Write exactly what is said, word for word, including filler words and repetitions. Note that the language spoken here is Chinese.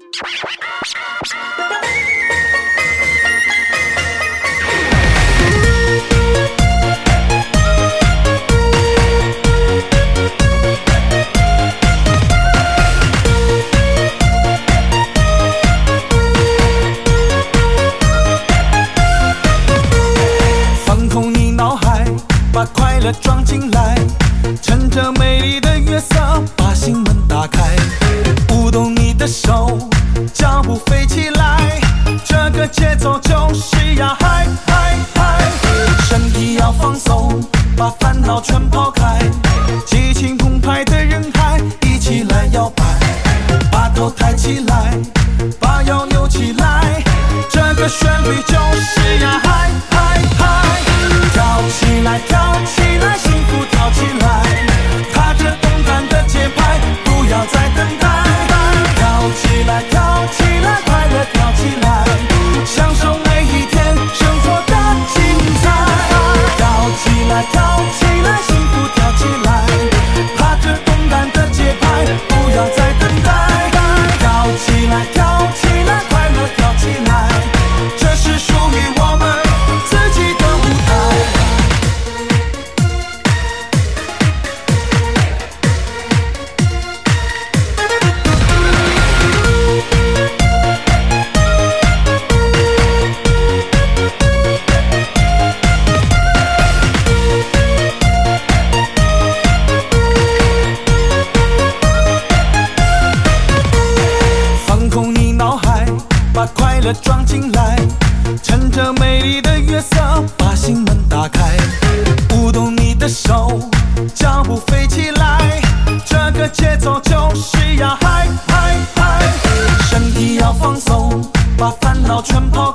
把快乐装进来，趁着美丽的月色，把心门打开，舞动你的手，脚步飞起来，这个节奏就是要嗨嗨嗨，身体要放松，把烦恼全抛开，激情澎湃的人海，一起来摇摆，把头抬起来，把腰扭起来，这个旋律就是要嗨嗨嗨，跳起来跳起来，幸福跳起来，踏着动感的节拍，不要再等待，跳起来跳起来，快乐跳起来，享受每一天生活的精彩，跳起来跳起来，幸福跳起来，踏着动感的节拍，不要再等待，跳起来跳起来，快乐跳起来，这是属于我们自己的舞台。把快乐装进来，趁着美丽的月色，把心门打开，舞动你的手，脚步飞起来，这个节奏就是要嗨嗨嗨，身体要放松，把烦恼全抛